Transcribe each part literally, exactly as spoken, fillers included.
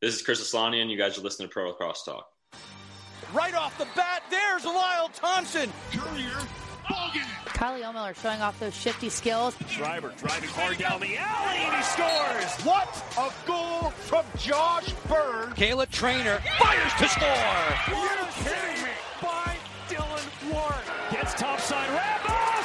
This is Chris Aslanian. You guys are listening to Pro Lacrosse Talk. Right off the bat, there's Lyle Thompson. Courier, ball game. Kylie O'Miller showing off those shifty skills. Schreiber driving hard down the alley, and he scores. What a goal from Josh Byrne. Kayla Trainer fires to score. Are you kidding me? By Dylan Warren. Gets topside wrap. Oh,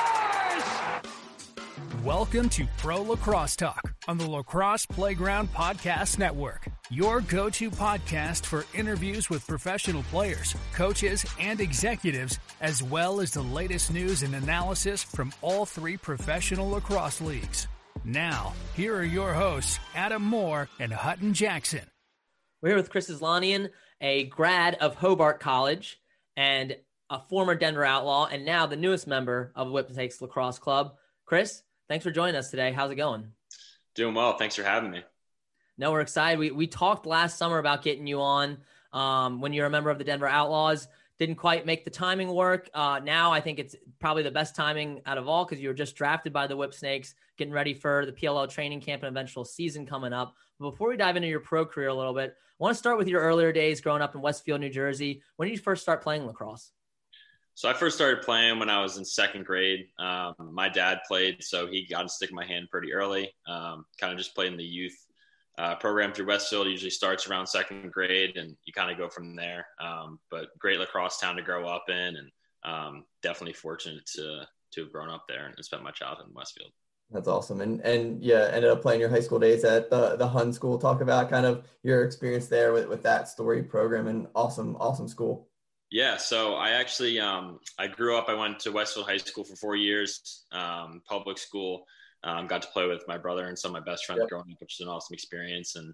scores! Welcome to Pro Lacrosse Talk on the Lacrosse Playground Podcast Network, your go-to podcast for interviews with professional players, coaches, and executives, as well as the latest news and analysis from all three professional lacrosse leagues. Now, here are your hosts, Adam Moore and Hutton Jackson. We're here with Chris Aslanian, a grad of Hobart College and a former Denver Outlaw, and now the newest member of the Whipsnakes Lacrosse Club. Chris, thanks for joining us today. How's it going? Doing well. Thanks for having me. No, we're excited. We we talked last summer about getting you on um, when you're a member of the Denver Outlaws. Didn't quite make the timing work. Uh, now I think it's probably the best timing out of all because you were just drafted by the Whipsnakes, getting ready for the P L L training camp and eventual season coming up. But before we dive into your pro career a little bit, I want to start with your earlier days growing up in Westfield, New Jersey. When did you first start playing lacrosse? So I first started playing when I was in second grade. Um, my dad played, so he got to stick in my hand pretty early. Um, kind of just played in the youth uh, program through Westfield. It usually starts around second grade, and you kind of go from there. Um, but great lacrosse town to grow up in, and um, definitely fortunate to to have grown up there and spent my childhood in Westfield. That's awesome. And, and yeah, ended up playing your high school days at the, the Hun School. Talk about kind of your experience there with, with that story program and awesome, awesome school. Yeah, so I actually, um, I grew up, I went to Westfield High School for four years, um, public school, um, got to play with my brother and some of my best friends yep. growing up, which is an awesome experience, and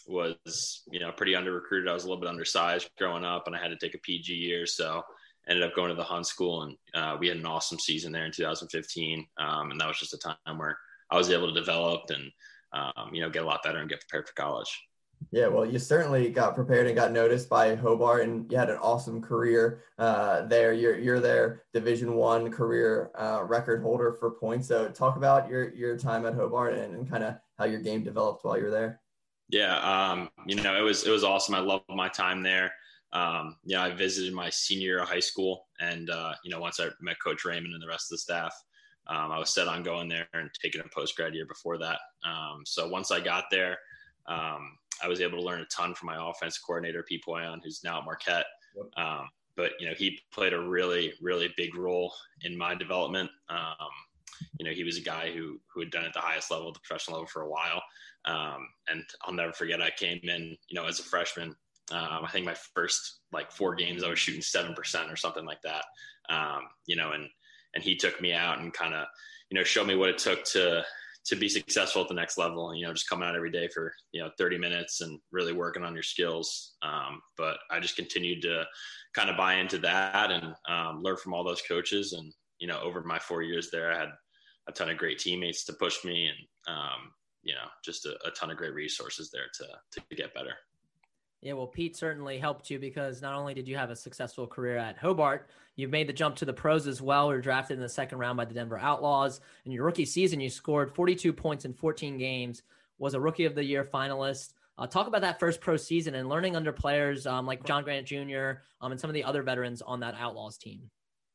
was, you know, pretty under-recruited. I was a little bit undersized growing up, and I had to take a P G year, so ended up going to the Hun School, and uh, we had an awesome season there in two thousand fifteen, um, and that was just a time where I was able to develop and, um, you know, get a lot better and get prepared for college. Yeah, well, you certainly got prepared and got noticed by Hobart, and you had an awesome career uh, there. You're you're their Division One career uh, record holder for points. So talk about your your time at Hobart and, and kind of how your game developed while you were there. Yeah, um, you know, it was it was awesome. I loved my time there. Um, you know, I visited my senior year of high school, and uh, you know, once I met Coach Raymond and the rest of the staff, um, I was set on going there and taking a post grad year before that. Um, so once I got there, um, I was able to learn a ton from my offense coordinator, Pete Poyon, who's now at Marquette. Yep. Um, but, you know, he played a really, really big role in my development. Um, you know, he was a guy who, who had done at the highest level, the professional level for a while. Um, and I'll never forget, I came in, you know, as a freshman. Um, I think my first like four games, I was shooting seven percent or something like that. Um, you know, and, and he took me out and kind of, you know, showed me what it took to, to be successful at the next level, you know, just coming out every day for, you know, thirty minutes and really working on your skills. Um, but I just continued to kind of buy into that and um, learn from all those coaches. And, you know, over my four years there, I had a ton of great teammates to push me and, um, you know, just a, a ton of great resources there to, to get better. Yeah, well, Pete certainly helped you because not only did you have a successful career at Hobart, you've made the jump to the pros as well. You were drafted in the second round by the Denver Outlaws. In your rookie season, you scored forty-two points in fourteen games, was a Rookie of the Year finalist. Uh, talk about that first pro season and learning under players um, like John Grant Junior Um, and some of the other veterans on that Outlaws team.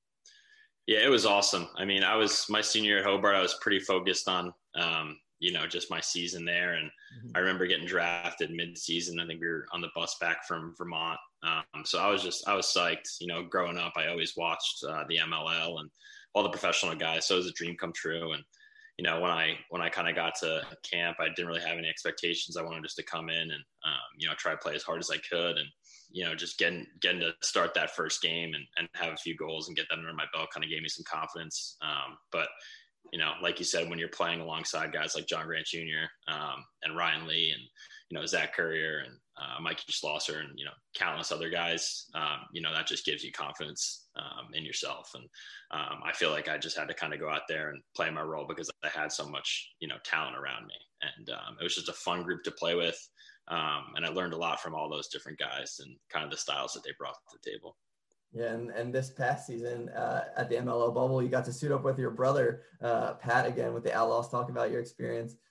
Yeah, it was awesome. I mean, I was my senior year at Hobart. I was pretty focused on um, – you know, just my season there. And mm-hmm. I remember getting drafted mid-season. I think we were on the bus back from Vermont. Um, so I was just, I was psyched, you know, growing up, I always watched uh, the M L L and all the professional guys. So it was a dream come true. And, you know, when I, when I kind of got to camp, I didn't really have any expectations. I wanted just to come in and, um, you know, try to play as hard as I could. And, you know, just getting, getting to start that first game and, and have a few goals and get that under my belt kind of gave me some confidence. Um, but, you know, like you said, when you're playing alongside guys like John Grant Junior um, and Ryan Lee and, you know, Zach Courier and uh, Mikey Schlosser and, you know, countless other guys, um, you know, that just gives you confidence um, in yourself. And um, I feel like I just had to kind of go out there and play my role because I had so much, you know, talent around me. And um, it was just a fun group to play with. Um, and I learned a lot from all those different guys and kind of the styles that they brought to the table. Yeah, and, and this past season uh, at the M L L bubble, you got to suit up with your brother, uh, Pat, again with the Outlaws. Talk about your experience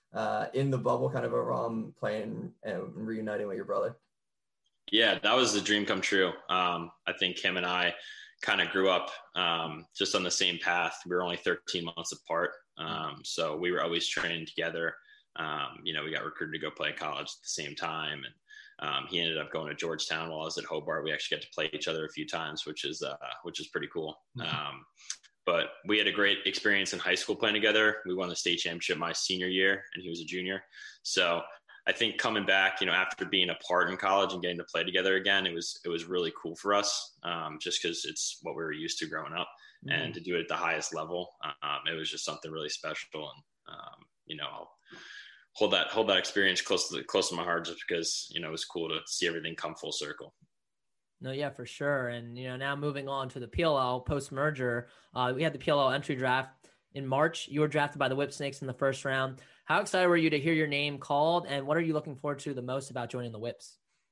uh, in the bubble, kind of a rum playing and reuniting with your brother? Yeah, that was the dream come true. Um, I think him and I kind of grew up um, just on the same path. We were only thirteen months apart. Um, so we were always training together. Um, you know, we got recruited to go play college at the same time. And um, he ended up going to Georgetown while I was at Hobart. We actually got to play each other a few times, which is, uh, which is pretty cool. Mm-hmm. Um, but we had a great experience in high school playing together. We won the state championship my senior year and he was a junior. So I think coming back, you know, after being apart in college and getting to play together again, it was, it was really cool for us. Um, just cause it's what we were used to growing up. Mm-hmm. And to do it at the highest level. Um, it was just something really special. And, um, you know, I'll hold that, hold that experience close to the, close to my heart just because, you know, it was cool to see everything come full circle. No, yeah, for sure. And, you know, now moving on to the P L L post merger, uh, we had the P L L entry draft in March. You were drafted by the Whip Snakes in the first round. How excited were you to hear your name called? And what are you looking forward to the most about joining the Whips?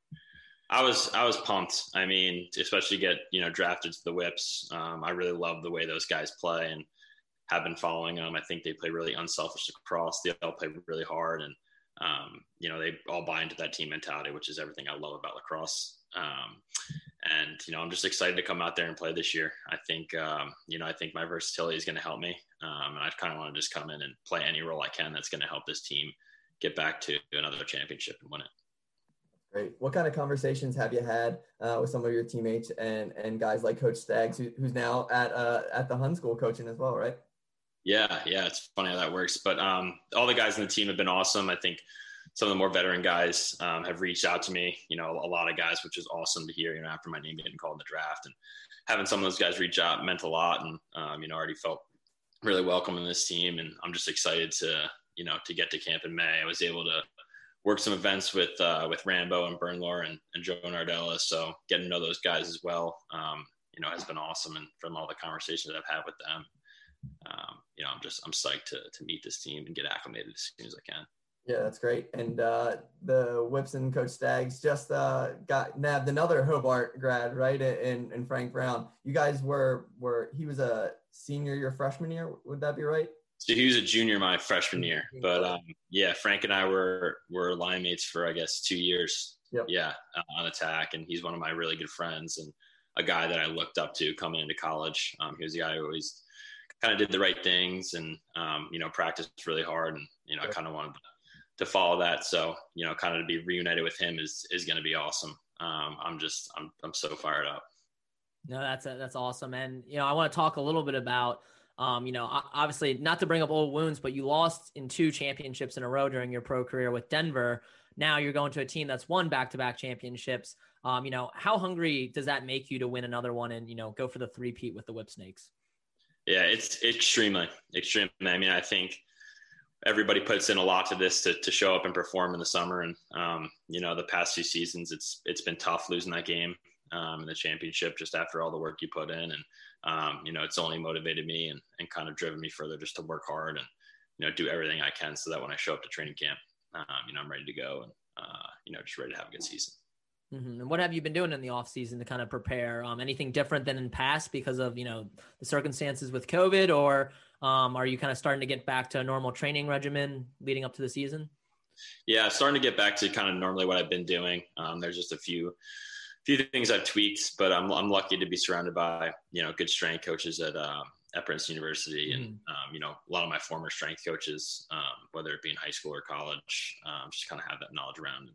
I was, I was pumped. I mean, especially get, you know, drafted to the Whips. Um, I really love the way those guys play and have been following them. I think they play really unselfish lacrosse. They all play really hard. And, um, you know, they all buy into that team mentality, which is everything I love about lacrosse. Um, and, you know, I'm just excited to come out there and play this year. I think, um, you know, I think my versatility is going to help me. Um, and I kind of want to just come in and play any role I can that's going to help this team get back to another championship and win it. Great. What kind of conversations have you had uh, with some of your teammates and and guys like Coach Staggs, who, who's now at uh, at the Hun School coaching as well, right? Yeah, yeah, it's funny how that works. But um, all the guys in the team have been awesome. I think some of the more veteran guys um, have reached out to me. You know, a lot of guys, which is awesome to hear. You know, after my name getting called in the draft, and having some of those guys reach out meant a lot. And um, you know, already felt really welcome in this team. And I'm just excited to you know to get to camp in May. I was able to work some events with uh, with Rambo and Bernlor and, and Joe Nardella. So getting to know those guys as well, um, you know, has been awesome. And from all the conversations I've had with them, um, you know, I'm just, I'm psyched to to meet this team and get acclimated as soon as I can. Yeah, that's great. And uh, the Whips and Coach Staggs just uh, got nabbed another Hobart grad, right? In in Frank Brown. You guys were, were he was a senior your freshman year. Would that be right? So he was a junior my freshman year, but um, yeah, Frank and I were were line mates for I guess two years. Yep. Yeah, uh, on attack, and he's one of my really good friends and a guy that I looked up to coming into college. Um, he was the guy who always kind of did the right things and um, you know practiced really hard, and you know yep. I kind of wanted to follow that. So you know, kind of to be reunited with him is is going to be awesome. Um, I'm just I'm I'm so fired up. No, that's a, that's awesome, and you know I want to talk a little bit about. Um, you know, obviously not to bring up old wounds, but you lost in two championships in a row during your pro career with Denver. Now you're going to a team that's won back-to-back championships. Um, you know, how hungry does that make you to win another one and, you know, go for the three-peat with the Whip Snakes? Yeah, it's extremely, extremely. I mean, I think everybody puts in a lot to this to, to show up and perform in the summer. And, um, you know, the past two seasons, it's it's been tough losing that game um, in the championship just after all the work you put in. And, Um, you know, it's only motivated me and, and kind of driven me further just to work hard and, you know, do everything I can so that when I show up to training camp, um, you know, I'm ready to go and, uh, you know, just ready to have a good season. Mm-hmm. And what have you been doing in the off season to kind of prepare? Um, anything different than in past because of, you know, the circumstances with COVID, or um, are you kind of starting to get back to a normal training regimen leading up to the season? Yeah, starting to get back to kind of normally what I've been doing. Um, there's just a few few things I've tweaked, but I'm I'm lucky to be surrounded by, you know, good strength coaches at, uh, at Princeton University. And, mm. um, you know, a lot of my former strength coaches, um, whether it be in high school or college, um, just kind of have that knowledge around.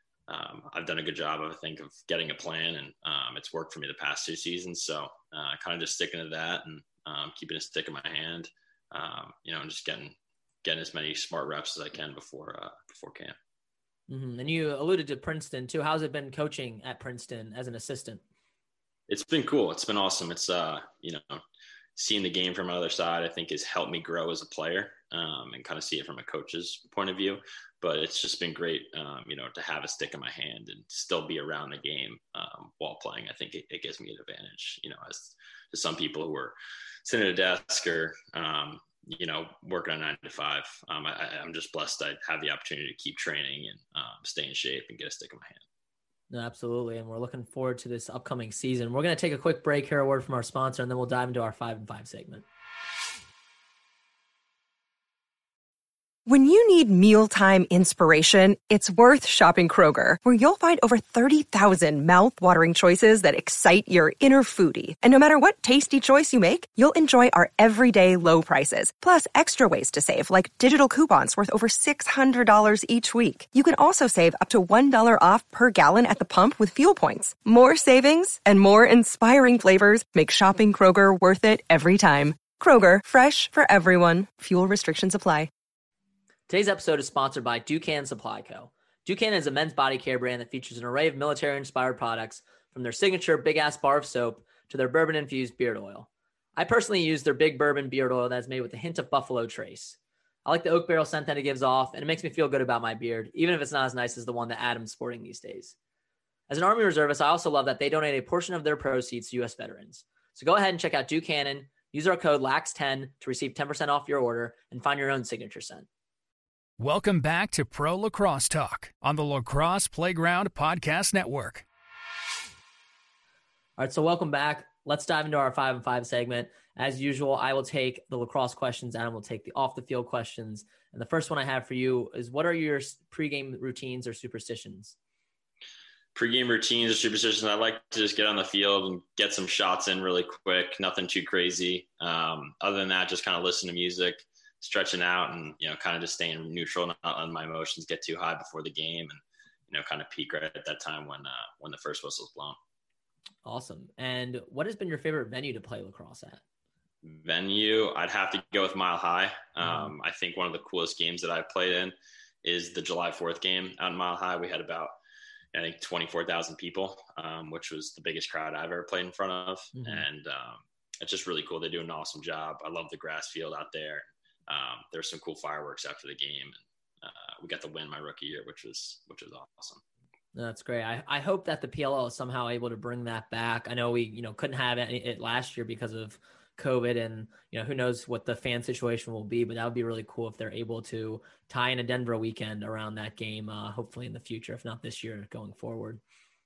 Um, I've done a good job, I think, of getting a plan, and um, it's worked for me the past two seasons. So uh, kind of just sticking to that and um, keeping a stick in my hand, um, you know, and just getting, getting as many smart reps as I can before, uh, before camp. Mm-hmm. And you alluded to Princeton too. How's it been coaching at Princeton as an assistant? It's been cool. It's been awesome. It's, uh, you know, seeing the game from another side, I think has helped me grow as a player um, and kind of see it from a coach's point of view. But it's just been great, um, you know, to have a stick in my hand and still be around the game um, while playing. I think it, it gives me an advantage, you know, as to some people who are sitting at a desk or, um, you know, working on nine to five. Um, I, I'm just blessed I have the opportunity to keep training and um, stay in shape and get a stick in my hand. No, absolutely. And we're looking forward to this upcoming season. We're going to take a quick break here, a word from our sponsor, and then we'll dive into our five and five segment. When you need mealtime inspiration, it's worth shopping Kroger, where you'll find over thirty thousand mouth-watering choices that excite your inner foodie. And no matter what tasty choice you make, you'll enjoy our everyday low prices, plus extra ways to save, like digital coupons worth over six hundred dollars each week. You can also save up to one dollar off per gallon at the pump with fuel points. More savings and more inspiring flavors make shopping Kroger worth it every time. Kroger, fresh for everyone. Fuel restrictions apply. Today's episode is sponsored by Ducan Supply Co. Ducan is a men's body care brand that features an array of military-inspired products, from their signature big-ass bar of soap to their bourbon-infused beard oil. I personally use their big bourbon beard oil that is made with a hint of Buffalo Trace. I like the oak barrel scent that it gives off, and it makes me feel good about my beard, even if it's not as nice as the one that Adam's sporting these days. As an Army reservist, I also love that they donate a portion of their proceeds to U S veterans. So go ahead and check out Ducanon, use our code L A X ten to receive ten percent off your order, and find your own signature scent. Welcome back to Pro Lacrosse Talk on the Lacrosse Playground Podcast Network. All right, so welcome back. Let's dive into our five and five segment. As usual, I will take the lacrosse questions, Adam will take the off the field questions. And the first one I have for you is, what are your pregame routines or superstitions? Pre-game routines or superstitions, I like to just get on the field and get some shots in really quick, nothing too crazy. Um, other than that, just kind of listen to music, stretching out, and, you know, kind of just staying neutral, not letting my emotions get too high before the game, and, you know, kind of peak right at that time when, uh, when the first whistle's blown. Awesome. And what has been your favorite venue to play lacrosse at? Venue, I'd have to go with Mile High. Um, mm-hmm. I think one of the coolest games that I've played in is the July fourth game out in Mile High. We had about, I think, twenty-four thousand people, um, which was the biggest crowd I've ever played in front of. Mm-hmm. And um, it's just really cool. They do an awesome job. I love the grass field out there. Um, there's some cool fireworks after the game. And uh, we got to win my rookie year, which was, which was awesome. That's great. I, I hope that the P L L is somehow able to bring that back. I know we, you know, couldn't have it, it last year because of COVID, and, you know, who knows what the fan situation will be, but that would be really cool if they're able to tie in a Denver weekend around that game, uh, hopefully in the future, if not this year, going forward.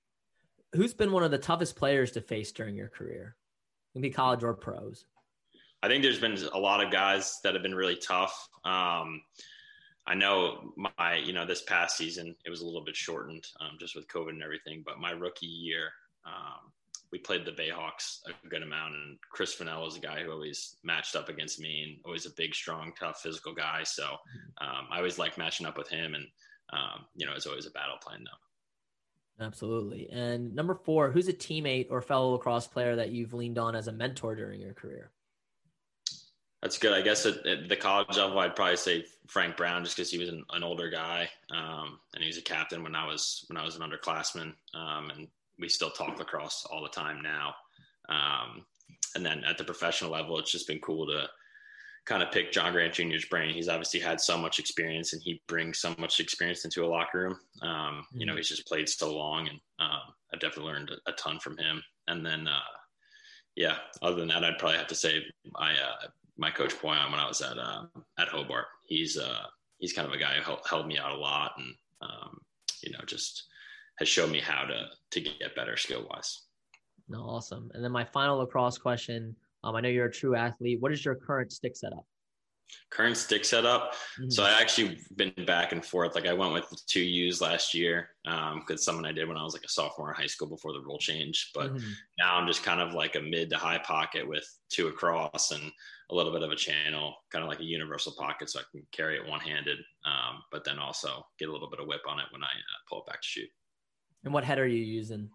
Who's been one of the toughest players to face during your career? It can be college or pros. I think there's been a lot of guys that have been really tough. Um, I know my, you know, this past season, it was a little bit shortened um, just with COVID and everything, but my rookie year, um, we played the Bayhawks a good amount, and Chris Fennell was a guy who always matched up against me, and always a big, strong, tough, physical guy. So um, I always liked matching up with him, and, um, you know, it's always a battle playing now. Absolutely. And number four, who's a teammate or fellow lacrosse player that you've leaned on as a mentor during your career? That's good. I guess at, at the college level, I'd probably say Frank Brown, just because he was an, an older guy, um, and he was a captain when I was when I was an underclassman, um, and we still talk lacrosse all the time now. Um, and then at the professional level, it's just been cool to kind of pick John Grant Junior's brain. He's obviously had so much experience, and he brings so much experience into a locker room. Um, mm-hmm. You know, he's just played so long, and um, I've definitely learned a, a ton from him. And then, uh, yeah, other than that, I'd probably have to say my uh, my coach Poyon when I was at uh, at Hobart. He's uh, he's kind of a guy who held, held me out a lot, and um, you know, just has shown me how to to get better skill wise. No, awesome. And then my final lacrosse question. Um, I know you're a true athlete. What is your current stick setup? Current stick setup. Mm-hmm. So I actually been back and forth. Like I went with two U's last year um, because something I did when I was like a sophomore in high school before the rule change. But mm-hmm. now I'm just kind of like a mid to high pocket with two across and a little bit of a channel, kind of like a universal pocket, so I can carry it one-handed, um, but then also get a little bit of whip on it when I uh, pull it back to shoot. And what head are you using?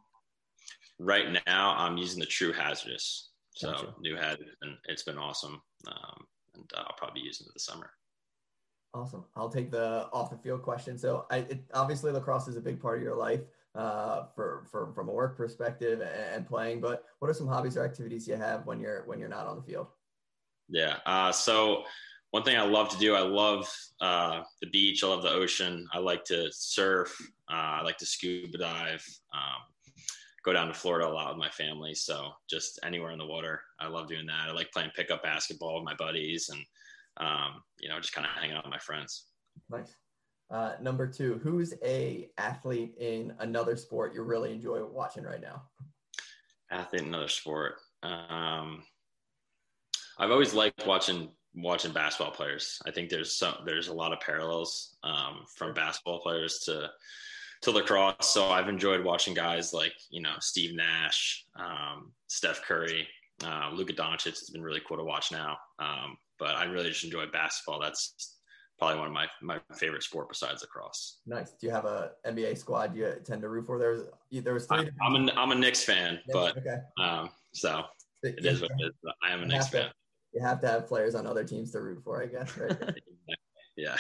Right now, I'm using the True Hazardous. So Gotcha. New head, and it's been awesome. Um, and uh, I'll probably use it in the summer. Awesome. I'll take the off the field question. So I, it, obviously lacrosse is a big part of your life uh, for, for, from a work perspective and, and playing, but what are some hobbies or activities you have when you're, when you're not on the field? Yeah. Uh, so one thing I love to do, I love uh, the beach. I love the ocean. I like to surf. Uh, I like to scuba dive. Um, go down to Florida a lot with my family. So just anywhere in the water. I love doing that. I like playing pickup basketball with my buddies and, um, you know, just kind of hanging out with my friends. Nice. Uh, number two, who's a athlete in another sport you really enjoy watching right now? Athlete in another sport. Um, I've always liked watching watching basketball players. I think there's some, there's a lot of parallels um, from basketball players to, to lacrosse. So I've enjoyed watching guys like, you know, Steve Nash, um, Steph Curry, uh, Luka Doncic. It's been really cool to watch now. Um, but I really just enjoy basketball. That's probably one of my, my favorite sport besides lacrosse. Nice. Do you have a N B A squad you tend to root for? There was, there was three. I, I'm a, I'm a Knicks fan, yeah, but okay. um, so it yeah. is what it is. I am a Knicks fan. You have to have players on other teams to root for, I guess, right? yeah.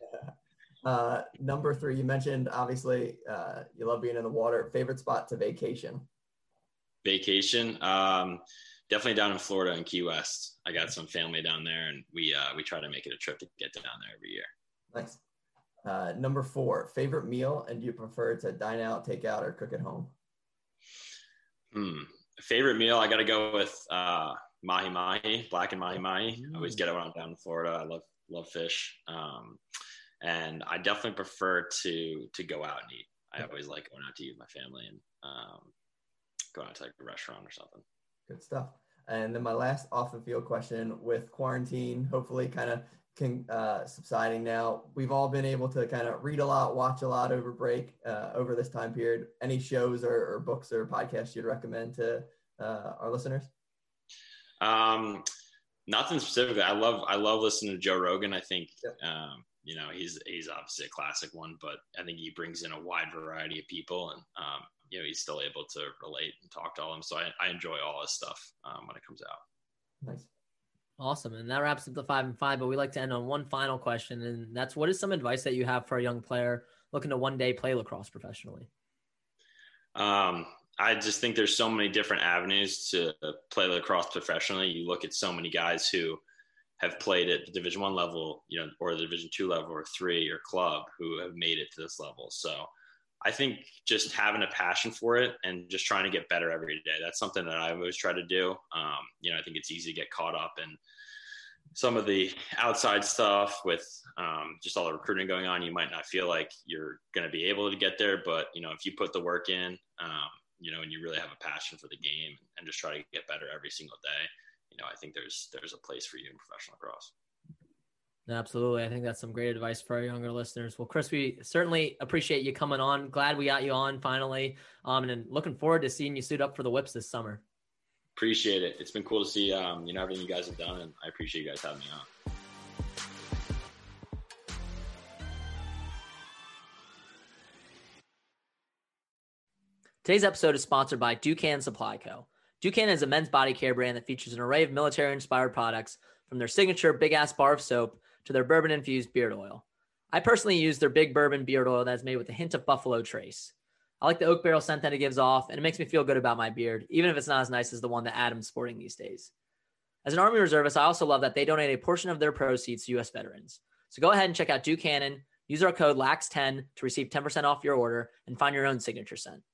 uh, number three, you mentioned, obviously, uh, you love being in the water. Favorite spot to vacation? Vacation? Um, definitely down in Florida and Key West. I got some family down there, and we uh, we try to make it a trip to get down there every year. Nice. Uh, number four, favorite meal, and do you prefer to dine out, take out, or cook at home? Hmm. Favorite meal, I got to go with uh, – mahi mahi, black and mahi mahi. I always get it when I'm down in Florida. I love love fish, um, and I definitely prefer to to go out and eat. I always like going out to eat with my family and um, go out to like a restaurant or something. Good stuff. And then my last off the field question: with quarantine, hopefully, kind of can uh, subsiding now, we've all been able to kind of read a lot, watch a lot over break uh, over this time period. Any shows or, or books or podcasts you'd recommend to uh, our listeners? Um, nothing specifically. I love, I love listening to Joe Rogan. I think, yep. um, you know, he's, he's obviously a classic one, but I think he brings in a wide variety of people and, um, you know, he's still able to relate and talk to all of them. So I, I enjoy all his stuff, um, when it comes out. Nice. Awesome. And that wraps up the five and five, but we like to end on one final question. And that's, what is some advice that you have for a young player looking to one day play lacrosse professionally? Um, I just think there's so many different avenues to play lacrosse professionally. You look at so many guys who have played at the Division One level, you know, or the Division Two level or three or club who have made it to this level. So I think just having a passion for it and just trying to get better every day. That's something that I always try to do. Um, you know, I think it's easy to get caught up in some of the outside stuff with um, just all the recruiting going on. You might not feel like you're going to be able to get there, but you know, if you put the work in, um, you know, and you really have a passion for the game and just try to get better every single day, you know, I think there's, there's a place for you in professional lacrosse. Absolutely. I think that's some great advice for our younger listeners. Well, Chris, we certainly appreciate you coming on. Glad we got you on finally. Um, and looking forward to seeing you suit up for the Whips this summer. Appreciate it. It's been cool to see, um, you know, everything you guys have done, and I appreciate you guys having me on. Today's episode is sponsored by Ducan Supply Co. Ducan is a men's body care brand that features an array of military-inspired products, from their signature Big Ass Bar of Soap to their bourbon-infused beard oil. I personally use their Big Bourbon beard oil that is made with a hint of Buffalo Trace. I like the oak barrel scent that it gives off, and it makes me feel good about my beard, even if it's not as nice as the one that Adam's sporting these days. As an Army reservist, I also love that they donate a portion of their proceeds to U S veterans. So go ahead and check out Ducannon, use our code L A X ten to receive ten percent off your order, and find your own signature scent.